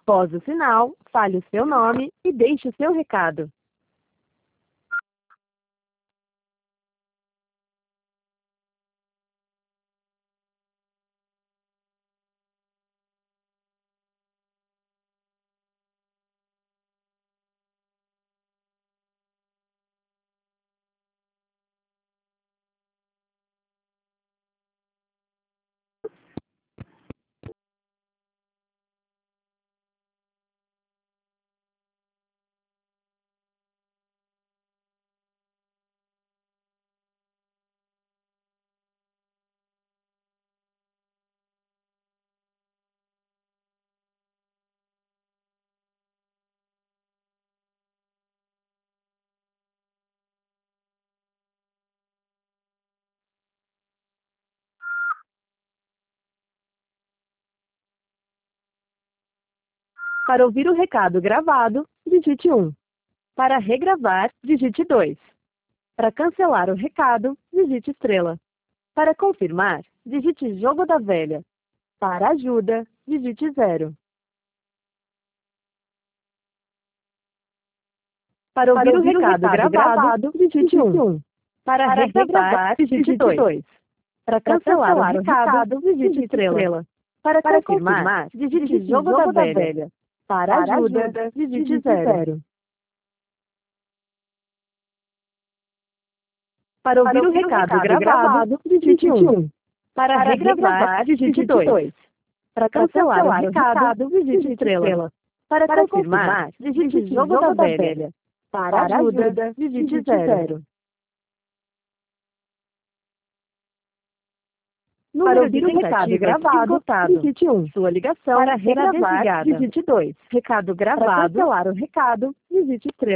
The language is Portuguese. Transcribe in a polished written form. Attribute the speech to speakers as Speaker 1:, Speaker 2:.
Speaker 1: Após o sinal, fale o seu nome e deixe o seu recado. Para ouvir o recado gravado, digite 1. Para regravar, digite 2. Para cancelar o recado, digite estrela. Para confirmar, digite jogo da velha. Para ajuda, digite 0. Para ouvir o recado gravado, digite 1. Para regravar, digite 2. Para cancelar o recado, digite estrela. Para confirmar, digite jogo da velha. Para ajuda, digite 0. Para ouvir o recado gravado, digite 1. Para regravar, digite 2. Para cancelar o recado, digite estrela. Para confirmar, digite jogo da velha. Para ajuda, digite 0. Para ouvir o recado gravado, digite 1. Sua ligação para regravar, digite 2. Recado gravado. Para cancelar o recado, digite estrela.